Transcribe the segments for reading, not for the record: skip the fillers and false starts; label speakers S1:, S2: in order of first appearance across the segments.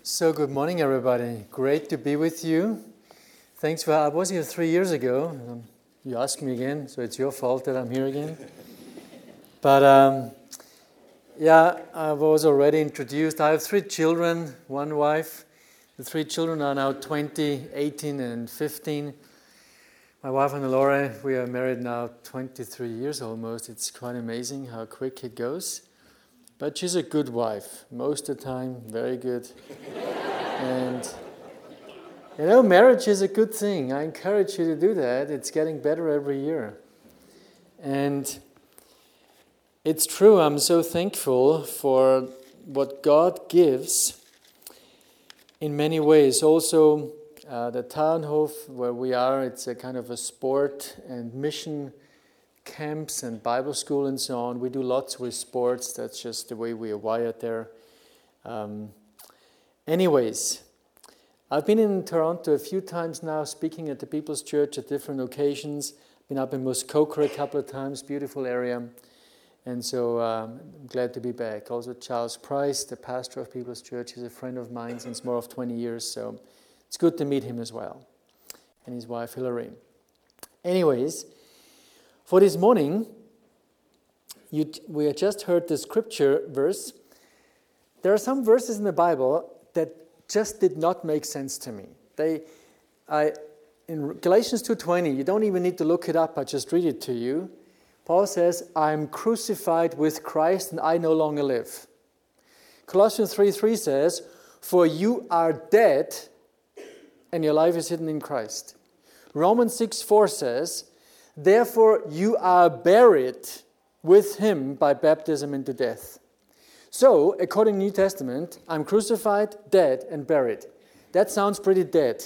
S1: So good morning, everybody. Great to be with you. Thanks for, I was here 3 years ago. You asked me again, so it's your fault that I'm here again. But I was already introduced. I have 3 children, 1 wife. The 3 children are now 20, 18, and 15. My wife and Laura, we are married now 23 years almost. It's quite amazing how quick it goes. But she's a good wife, most of the time, very good. And, marriage is a good thing. I encourage you to do that. It's getting better every year. And it's true, I'm so thankful for what God gives in many ways. Also, the Tauernhof, where we are, it's a kind of a sport and mission camps and Bible school and so on. We do lots with sports. That's just the way we are wired there. Anyways, I've been in Toronto a few times now, speaking at the People's Church at different occasions. Been up in Muskoka a couple of times, beautiful area. And so I'm glad to be back. Also Charles Price, the pastor of People's Church, is a friend of mine since more of 20 years. So it's good to meet him as well. And his wife, Hillary. Anyways, for this morning, we had just heard the scripture verse. There are some verses in the Bible that just did not make sense to me. In Galatians 2:20, you don't even need to look it up, I just read it to you. Paul says, I'm crucified with Christ and I no longer live. Colossians 3:3 says, for you are dead and your life is hidden in Christ. Romans 6:4 says, therefore you are buried with him by baptism into death. So, according to the New Testament, I'm crucified, dead, and buried. That sounds pretty dead.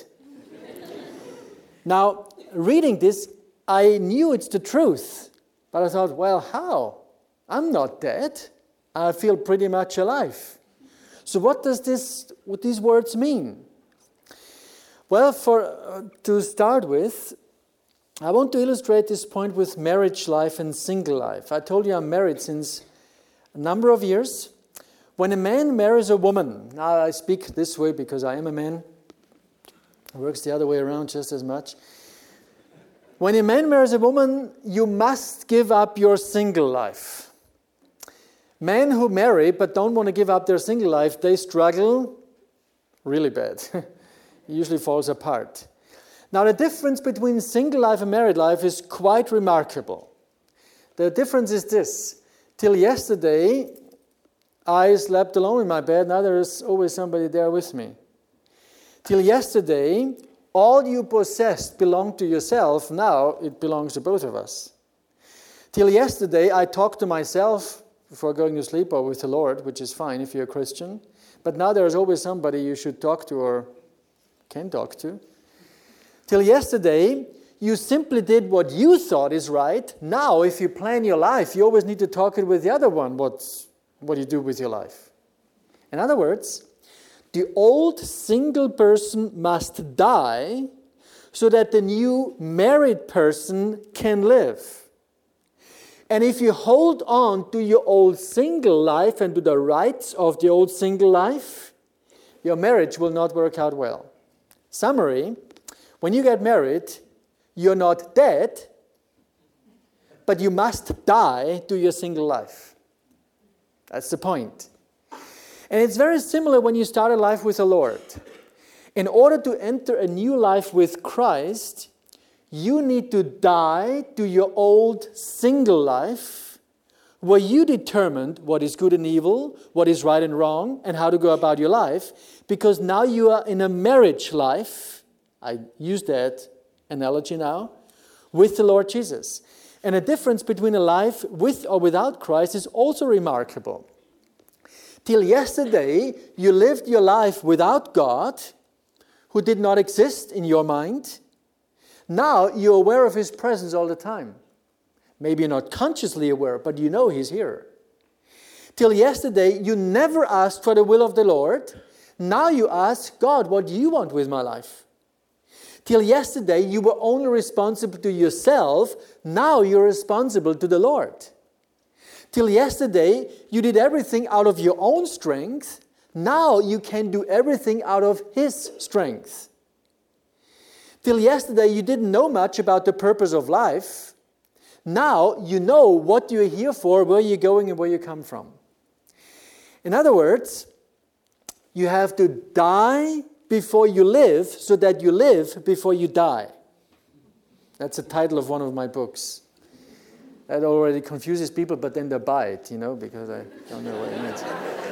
S1: Now, reading this, I knew it's the truth. But I thought, well, how? I'm not dead. I feel pretty much alive. So what these words mean? Well, to start with, I want to illustrate this point with marriage life and single life. I told you I'm married since a number of years. When a man marries a woman, now I speak this way because I am a man. It works the other way around just as much. When a man marries a woman, you must give up your single life. Men who marry but don't want to give up their single life, they struggle really bad. It usually falls apart. Now, the difference between single life and married life is quite remarkable. The difference is this. Till yesterday, I slept alone in my bed. Now there is always somebody there with me. Till yesterday, all you possessed belonged to yourself. Now it belongs to both of us. Till yesterday, I talked to myself before going to sleep or with the Lord, which is fine if you're a Christian. But now there is always somebody you should talk to or can talk to. Till yesterday, you simply did what you thought is right. Now, if you plan your life, you always need to talk it with the other one, what you do with your life. In other words, the old single person must die so that the new married person can live. And if you hold on to your old single life and to the rights of the old single life, your marriage will not work out well. Summary, when you get married, you're not dead, but you must die to your single life. That's the point. And it's very similar when you start a life with the Lord. In order to enter a new life with Christ, you need to die to your old single life, where you determined what is good and evil, what is right and wrong, and how to go about your life, because now you are in a marriage life. I use that analogy now, with the Lord Jesus. And the difference between a life with or without Christ is also remarkable. Till yesterday, you lived your life without God, who did not exist in your mind. Now you're aware of His presence all the time. Maybe you're not consciously aware, but you know He's here. Till yesterday, you never asked for the will of the Lord. Now you ask, God, what do you want with my life? Till yesterday, you were only responsible to yourself. Now you're responsible to the Lord. Till yesterday, you did everything out of your own strength. Now you can do everything out of His strength. Till yesterday you didn't know much about the purpose of life. Now you know what you're here for, where you're going and where you come from. In other words, you have to die before you live so that you live before you die. That's the title of one of my books. That already confuses people, but then they buy it, because I don't know what it means.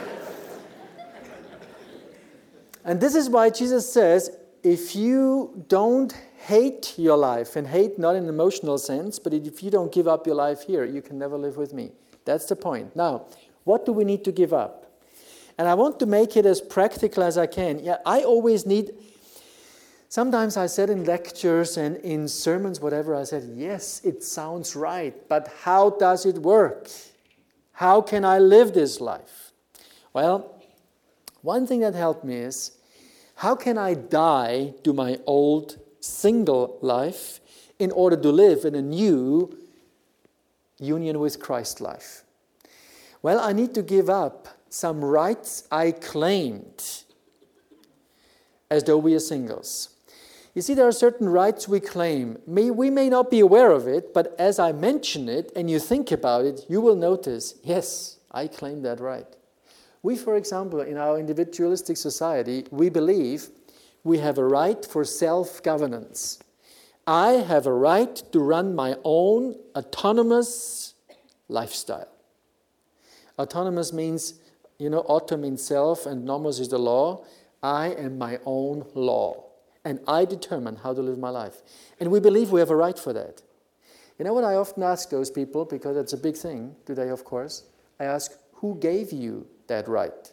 S1: And this is why Jesus says, if you don't hate your life, and hate not in an emotional sense, but if you don't give up your life here, you can never live with me. That's the point. Now, what do we need to give up? And I want to make it as practical as I can. Yeah, I always need... Sometimes I said in lectures and in sermons, whatever, I said, yes, it sounds right, but how does it work? How can I live this life? Well, one thing that helped me is, how can I die to my old single life in order to live in a new union with Christ life? Well, I need to give up some rights I claimed as though we are singles. You see, there are certain rights we claim. We may not be aware of it, but as I mention it and you think about it, you will notice, yes, I claim that right. We, for example, in our individualistic society, we believe we have a right for self-governance. I have a right to run my own autonomous lifestyle. Autonomous means, auto means self and nomos is the law. I am my own law. And I determine how to live my life. And we believe we have a right for that. You know what I often ask those people, because it's a big thing today, of course. I ask, who gave you that right?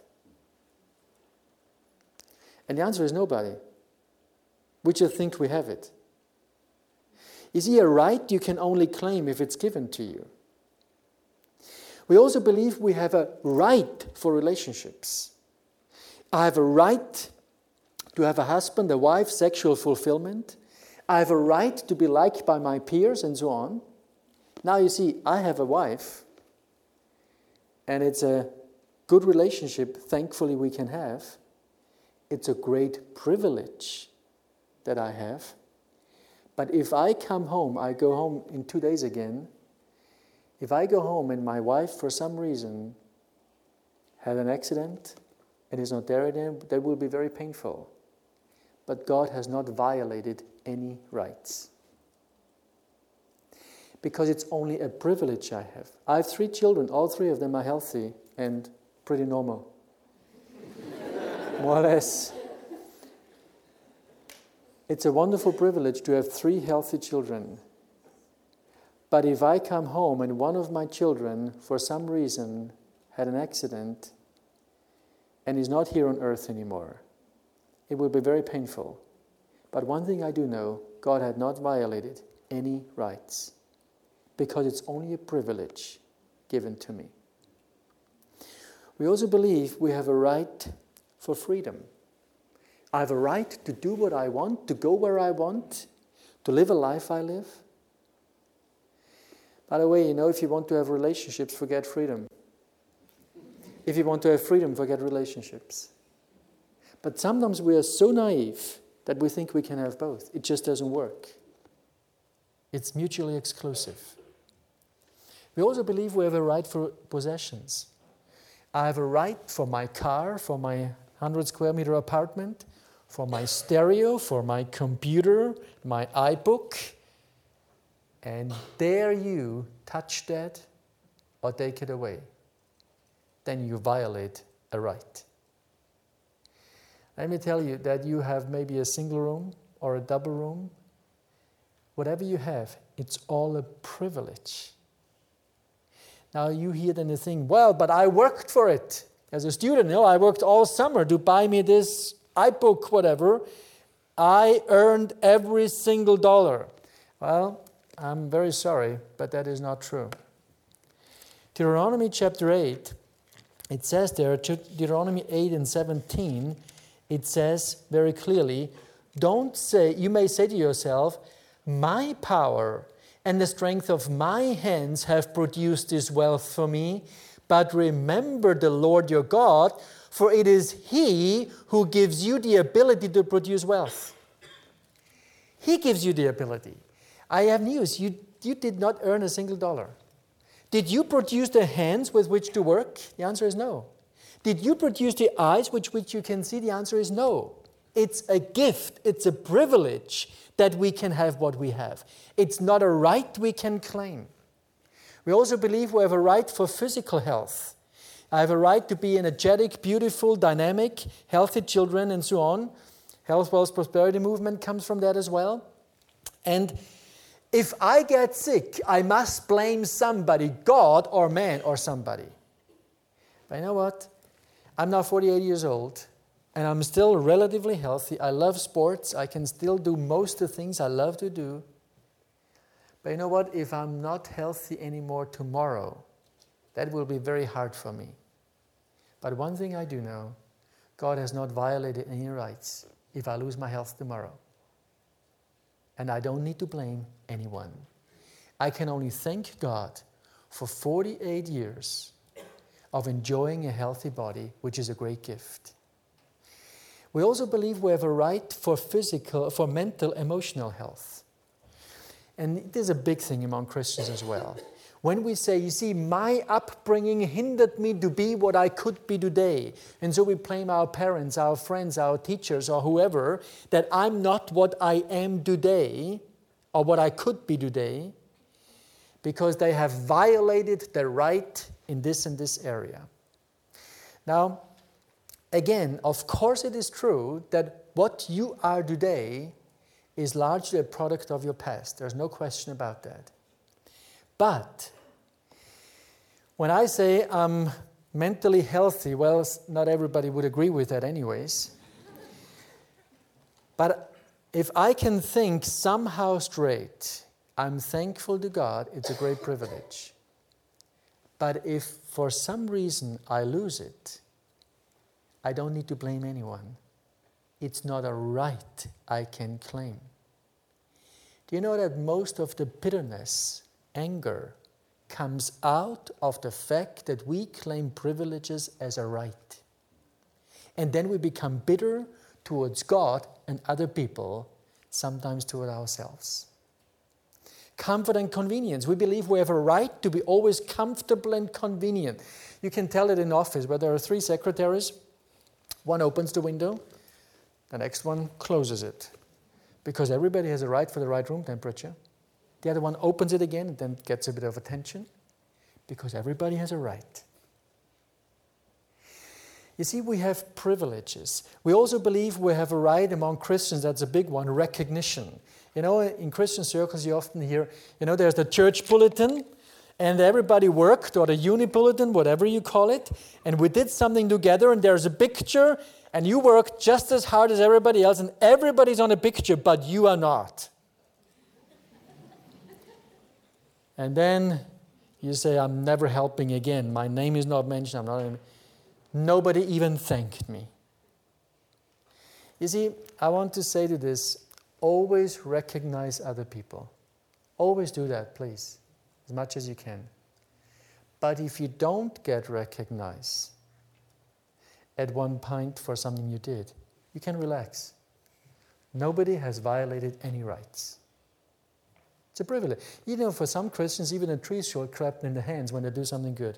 S1: And the answer is nobody. We just think we have it. You see, a right you can only claim if it's given to you. We also believe we have a right for relationships. I have a right to have a husband, a wife, sexual fulfillment. I have a right to be liked by my peers and so on. Now you see, I have a wife, and it's a good relationship, thankfully we can have. It's a great privilege that I have. But if I come home, I go home in 2 days again, if I go home and my wife, for some reason, had an accident and is not there again, that will be very painful. But God has not violated any rights. Because it's only a privilege I have. I have 3 children. All 3 of them are healthy and pretty normal. More or less. It's a wonderful privilege to have 3 healthy children. But if I come home and one of my children, for some reason, had an accident and is not here on earth anymore, it will be very painful. But one thing I do know, God had not violated any rights, because it's only a privilege given to me. We also believe we have a right for freedom. I have a right to do what I want, to go where I want, to live a life I live. By the way, if you want to have relationships, forget freedom. If you want to have freedom, forget relationships. But sometimes we are so naive that we think we can have both. It just doesn't work. It's mutually exclusive. We also believe we have a right for possessions. I have a right for my car, for my 100 square meter apartment, for my stereo, for my computer, my iBook. And dare you touch that or take it away. Then you violate a right. Let me tell you that you have maybe a single room or a double room. Whatever you have, it's all a privilege. Now you hear then the thing, well, but I worked for it. As a student, I worked all summer to buy me this iBook, whatever. I earned every single dollar. Well, I'm very sorry, but that is not true. Deuteronomy chapter 8, it says there, Deuteronomy 8 and 17, it says very clearly, you may say to yourself, my power and the strength of my hands have produced this wealth for me, but remember the Lord your God, for it is He who gives you the ability to produce wealth. He gives you the ability. I have news. You did not earn a single dollar. Did you produce the hands with which to work? The answer is no. Did you produce the eyes with which you can see? The answer is no. It's a gift. It's a privilege that we can have what we have. It's not a right we can claim. We also believe we have a right for physical health. I have a right to be energetic, beautiful, dynamic, healthy children, and so on. Health, wealth, prosperity movement comes from that as well. And if I get sick, I must blame somebody, God or man or somebody. But you know what? I'm now 48 years old, and I'm still relatively healthy. I love sports. I can still do most of the things I love to do. But you know what? If I'm not healthy anymore tomorrow, that will be very hard for me. But one thing I do know, God has not violated any rights if I lose my health tomorrow. And I don't need to blame anyone. I can only thank God for 48 years of enjoying a healthy body, which is a great gift. We also believe we have a right for mental, emotional health. And this is a big thing among Christians as well. When we say, you see, my upbringing hindered me to be what I could be today. And so we blame our parents, our friends, our teachers, or whoever, that I'm not what I am today, or what I could be today, because they have violated the right in this and this area. Now, again, of course it is true that what you are today is largely a product of your past. There's no question about that. But when I say I'm mentally healthy, well, not everybody would agree with that anyways. But if I can think somehow straight, I'm thankful to God. It's a great privilege. But if for some reason I lose it, I don't need to blame anyone. It's not a right I can claim. Do you know that most of the bitterness, anger, comes out of the fact that we claim privileges as a right? And then we become bitter towards God and other people, sometimes toward ourselves. Comfort and convenience. We believe we have a right to be always comfortable and convenient. You can tell it in office where there are 3 secretaries. One opens the window, the next one closes it. Because everybody has a right for the right room temperature. The other one opens it again and then gets a bit of attention. Because everybody has a right. You see, we have privileges. We also believe we have a right among Christians, that's a big one, recognition. You know, in Christian circles you often hear, there's the church bulletin, and everybody worked, or the uni bulletin, whatever you call it, and we did something together, and there's a picture, and you worked just as hard as everybody else, and everybody's on a picture, but you are not. And then you say, I'm never helping again. My name is not mentioned. Nobody even thanked me. You see, I want to say to this, always recognize other people. Always do that, please, as much as you can. But if you don't get recognized at one point for something you did, you can relax. Nobody has violated any rights. It's a privilege. For some Christians, even a tree short clapped in the hands when they do something good.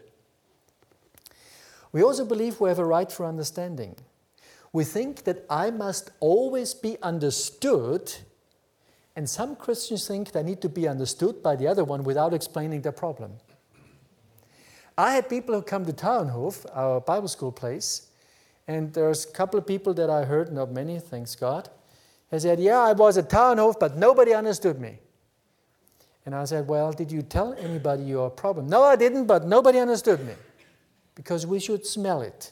S1: We also believe we have a right for understanding. We think that I must always be understood, and some Christians think they need to be understood by the other one without explaining their problem. I had people who come to Tauernhof, our Bible school place, and there's a couple of people that I heard, not many, thanks God, they said, yeah, I was at Tauernhof, but nobody understood me. And I said, well, did you tell anybody your problem? No, I didn't, but nobody understood me. Because we should smell it.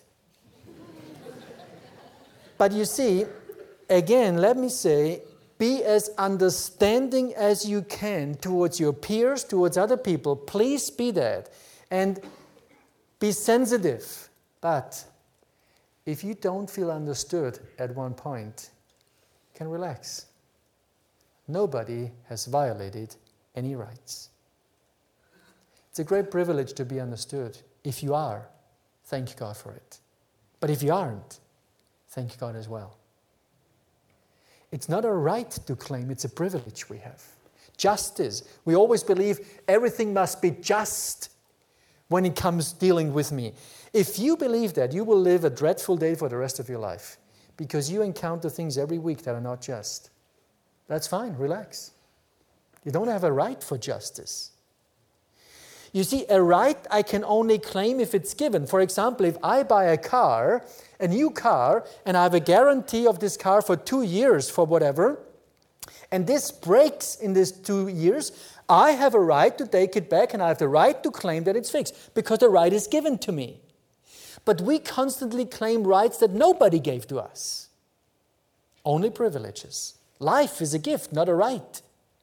S1: But you see, again, let me say, be as understanding as you can towards your peers, towards other people. Please be that. And be sensitive. But if you don't feel understood at one point, you can relax. Nobody has violated any rights. It's a great privilege to be understood. If you are, thank God for it. But if you aren't, thank God as well. It's not a right to claim, it's a privilege we have. Justice. We always believe everything must be just when it comes dealing with me. If you believe that, you will live a dreadful day for the rest of your life because you encounter things every week that are not just. That's fine, relax. You don't have a right for justice. You see, a right I can only claim if it's given. For example, if I buy a new car, and I have a guarantee of this car for 2 years for whatever, and this breaks in these 2 years, I have a right to take it back and I have the right to claim that it's fixed because the right is given to me. But we constantly claim rights that nobody gave to us. Only privileges. Life is a gift, not a right.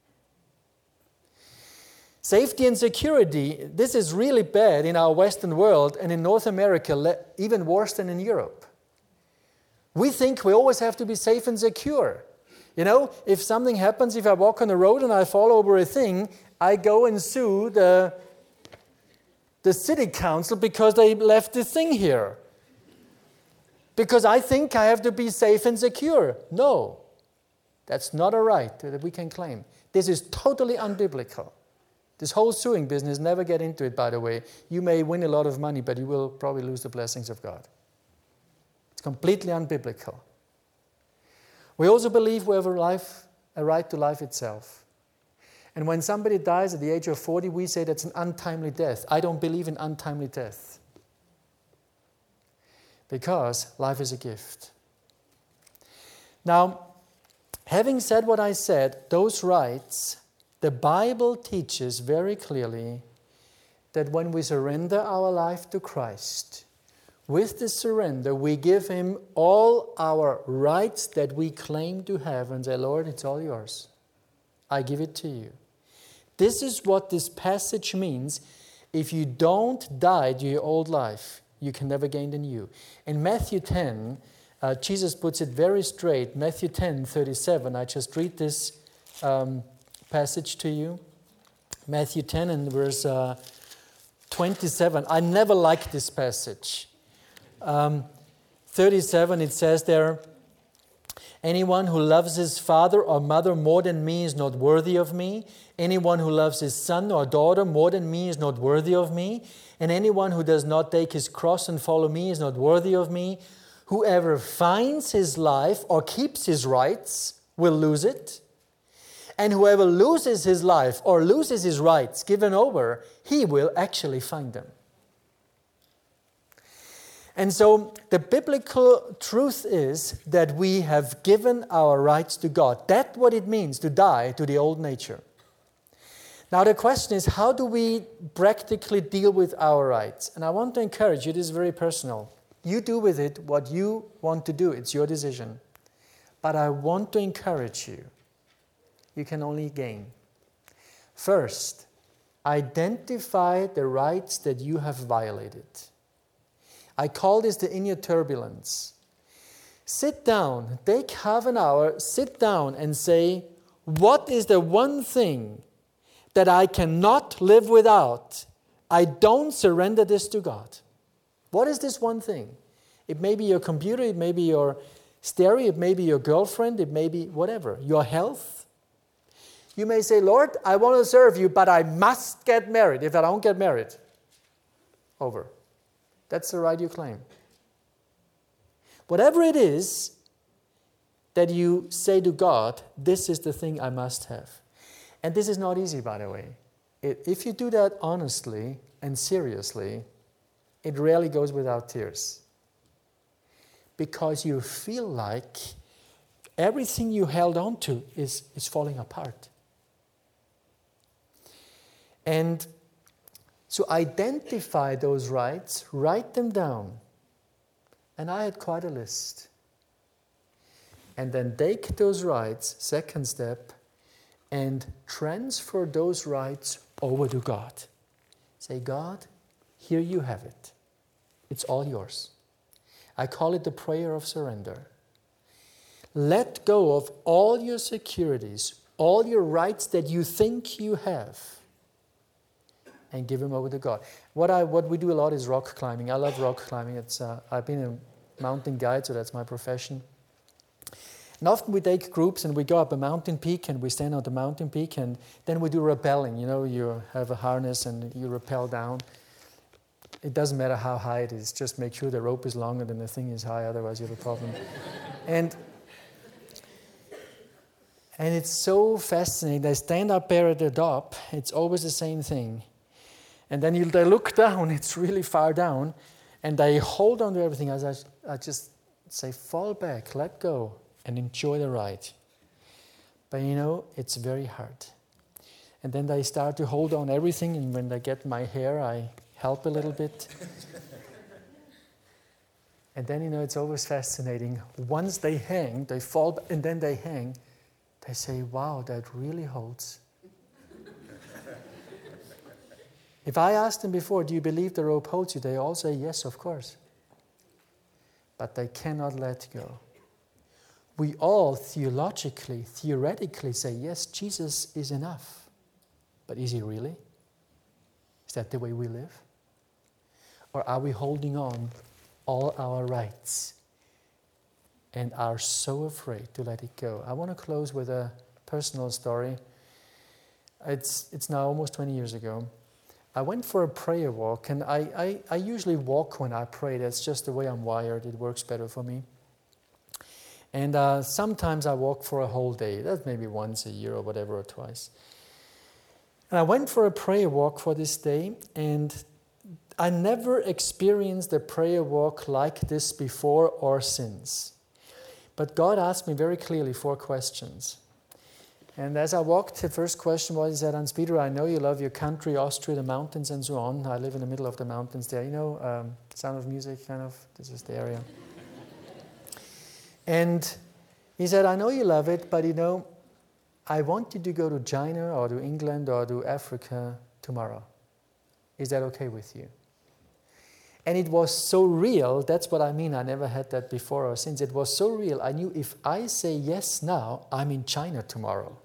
S1: Safety and security, this is really bad in our Western world and in North America, even worse than in Europe. We think we always have to be safe and secure. You know, if something happens, if I walk on the road and I fall over a thing, I go and sue the city council because they left this thing here. Because I think I have to be safe and secure. No, that's not a right that we can claim. This is totally unbiblical. This whole suing business, never get into it, by the way. You may win a lot of money, but you will probably lose the blessings of God. It's completely unbiblical. We also believe we have a right to life itself. And when somebody dies at the age of 40, we say that's an untimely death. I don't believe in untimely death. Because life is a gift. Now, having said what I said, those rights, the Bible teaches very clearly that when we surrender our life to Christ, with this surrender, we give Him all our rights that we claim to have and say, Lord, it's all yours. I give it to you. This is what this passage means. If you don't die to your old life, you can never gain the new. In Matthew 10, Jesus puts it very straight. Matthew 10:37. I just read this passage to you. Matthew 10 and verse 27. I never liked this passage. 37, it says there, anyone who loves his father or mother more than me is not worthy of me. Anyone who loves his son or daughter more than me is not worthy of me. And anyone who does not take his cross and follow me is not worthy of me. Whoever finds his life or keeps his rights will lose it. And whoever loses his life or loses his rights given over, he will actually find them. And so the biblical truth is that we have given our rights to God. That's what it means to die to the old nature. Now the question is, how do we practically deal with our rights? And I want to encourage you, this is very personal. You do with it what you want to do. It's your decision. But I want to encourage you. You can only gain. First, identify the rights that you have violated. I call this the inner turbulence. Sit down, take half an hour, sit down and say, what is the one thing that I cannot live without? I don't surrender this to God. What is this one thing? It may be your computer, it may be your stereo, it may be your girlfriend, it may be whatever, your health. You may say, Lord, I want to serve you, but I must get married. If I don't get married, over. That's the right you claim. Whatever it is that you say to God, this is the thing I must have. And this is not easy, by the way. If you do that honestly and seriously, it rarely goes without tears. Because you feel like everything you held on to is falling apart. And so identify those rights, write them down. And I had quite a list. And then take those rights, second step, and transfer those rights over to God. Say, God, here you have it. It's all yours. I call it the prayer of surrender. Let go of all your securities, all your rights that you think you have, and give them over to God. What we do a lot is rock climbing. I love rock climbing. I've been mountain guide, so that's my profession. And often we take groups and we go up a mountain peak and we stand on the mountain peak and then we do rappelling. You know, you have a harness and you rappel down. It doesn't matter how high it is, just make sure the rope is longer than the thing is high, otherwise you have a problem. And it's so fascinating. They stand up there at the top, it's always the same thing. And then they look down, it's really far down, and they hold on to everything. As I just say, fall back, let go, and enjoy the ride. But you know, it's very hard. And then they start to hold on everything, and when they get my hair, I help a little bit. And then, you know, it's always fascinating. Once they hang, they fall, and then they hang, they say, wow, that really holds. If I asked them before, do you believe the rope holds you? They all say, yes, of course. But they cannot let go. We all theoretically say, yes, Jesus is enough. But is he really? Is that the way we live? Or are we holding on all our rights and are so afraid to let it go? I want to close with a personal story. It's now almost 20 years ago. I went for a prayer walk, and I usually walk when I pray. That's just the way I'm wired. It works better for me. And sometimes I walk for a whole day. That's maybe once a year or whatever, or twice. And I went for a prayer walk for this day, and I never experienced a prayer walk like this before or since. But God asked me very clearly 4 questions. And as I walked, the first question was, he said, Hans-Peter, I know you love your country, Austria, the mountains, and so on. I live in the middle of the mountains there. You know, Sound of Music, kind of. This is the area. And he said, I know you love it, but you know, I want you to go to China or to England or to Africa tomorrow. Is that okay with you? And it was so real. That's what I mean. I never had that before or since. It was so real. I knew if I say yes now, I'm in China tomorrow.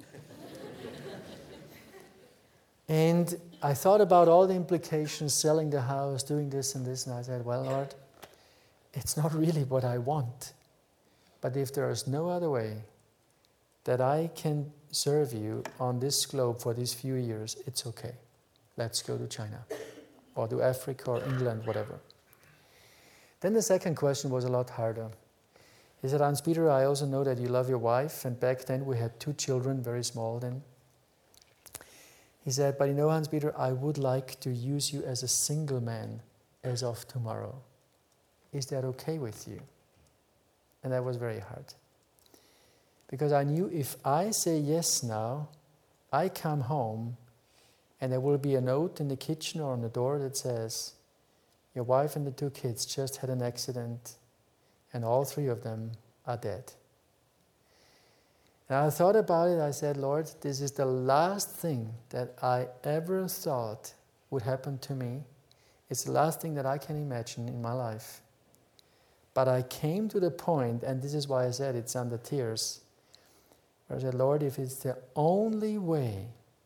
S1: And I thought about all the implications, selling the house, doing this and this. And I said, well, Lord, it's not really what I want. But if there is no other way that I can serve you on this globe for these few years, it's okay. Let's go to China or to Africa or England, whatever. Then the second question was a lot harder. He said, Hans-Peter, I also know that you love your wife, and back then we had 2 children, very small then. He said, but you know, Hans-Peter, I would like to use you as a single man as of tomorrow. Is that okay with you? And that was very hard. Because I knew if I say yes now, I come home and there will be a note in the kitchen or on the door that says, your wife and the 2 kids just had an accident and all 3 of them are dead. And I thought about it. I said, Lord, this is the last thing that I ever thought would happen to me. It's the last thing that I can imagine in my life. But I came to the point, and this is why I said it's under tears, where I said, Lord, if it's the only way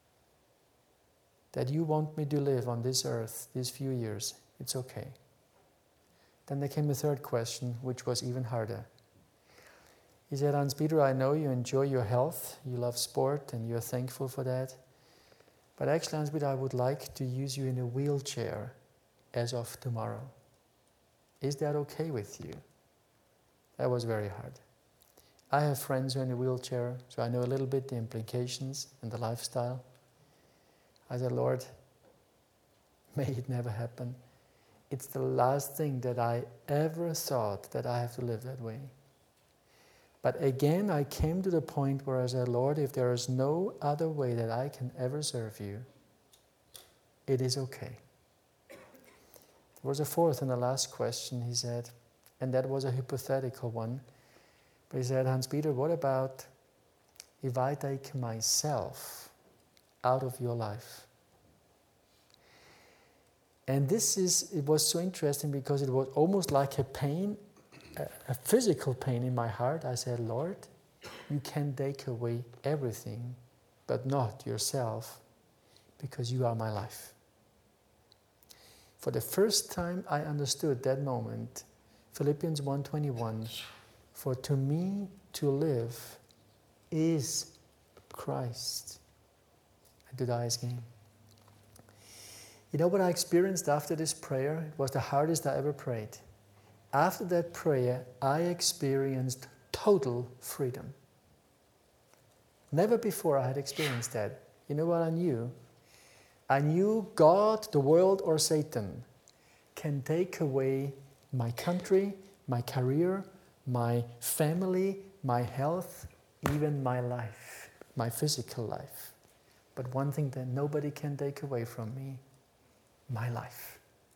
S1: that you want me to live on this earth these few years, it's okay. Then there came a third question, which was even harder. He said, Hans-Peter, I know you enjoy your health, you love sport, and you're thankful for that. But actually, Hans-Peter, I would like to use you in a wheelchair as of tomorrow. Is that okay with you? That was very hard. I have friends who are in a wheelchair, so I know a little bit the implications and the lifestyle. I said, Lord, may it never happen. It's the last thing that I ever thought that I have to live that way. But again, I came to the point where I said, Lord, if there is no other way that I can ever serve you, it is okay. There was a fourth and the last question, he said, and that was a hypothetical one. But he said, Hans-Peter, what about if I take myself out of your life? And it was so interesting because it was almost like a pain, a physical pain in my heart. I said, Lord, you can take away everything, but not yourself, because you are my life. For the first time I understood that moment Philippians 1:21, for to me to live is Christ, and to die is gain. You know what I experienced after this prayer? It was the hardest I ever prayed. After that prayer, I experienced total freedom. Never before I had experienced that. You know what I knew? I knew God, the world, or Satan can take away my country, my career, my family, my health, even my life, my physical life. But one thing that nobody can take away from me, my life.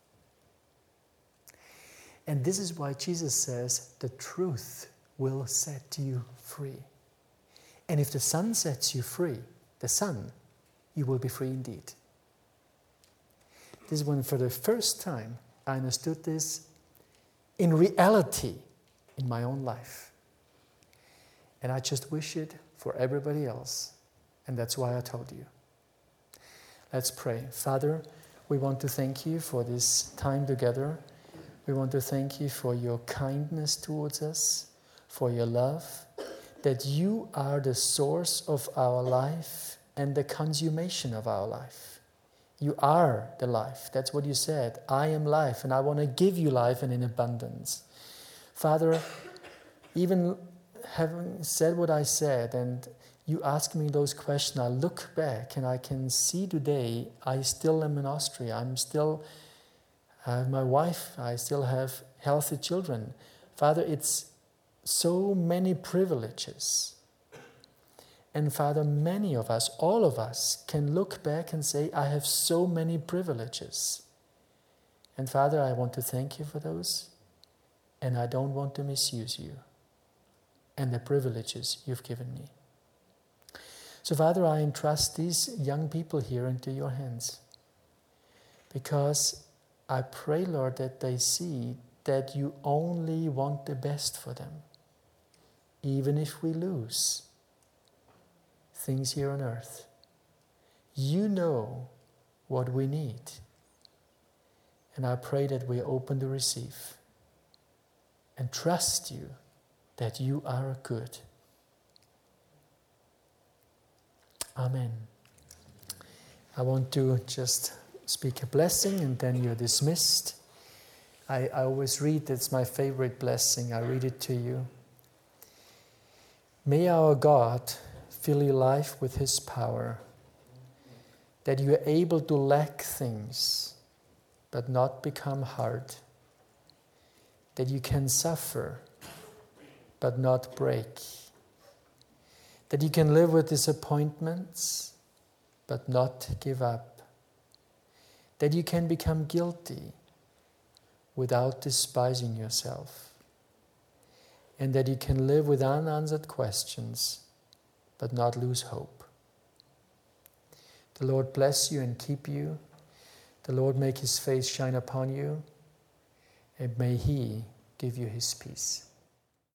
S1: And this is why Jesus says, the truth will set you free. And if the Son sets you free, the Son, you will be free indeed. This is when for the first time I understood this in reality in my own life. And I just wish it for everybody else. And that's why I told you. Let's pray. Father, we want to thank you for this time together. We want to thank you for your kindness towards us, for your love, that you are the source of our life and the consummation of our life. You are the life. That's what you said. I am life, and I want to give you life and in abundance. Father, even having said what I said, and you ask me those questions, I look back and I can see today I still am in Austria. I have my wife. I still have healthy children. Father, it's so many privileges. And Father, many of us, all of us, can look back and say, I have so many privileges. And Father, I want to thank you for those. And I don't want to misuse you and the privileges you've given me. So Father, I entrust these young people here into your hands. Because I pray, Lord, that they see that you only want the best for them. Even if we lose things here on earth. You know what we need. And I pray that we are open to receive. And trust you that you are good. Amen. I want to just speak a blessing and then you're dismissed. I always read, it's my favorite blessing. I read it to you. May our God fill your life with His power, that you are able to lack things but not become hard, that you can suffer but not break, that you can live with disappointments but not give up, that you can become guilty without despising yourself, and that you can live with unanswered questions but not lose hope. The Lord bless you and keep you. The Lord make His face shine upon you, and may He give you His peace.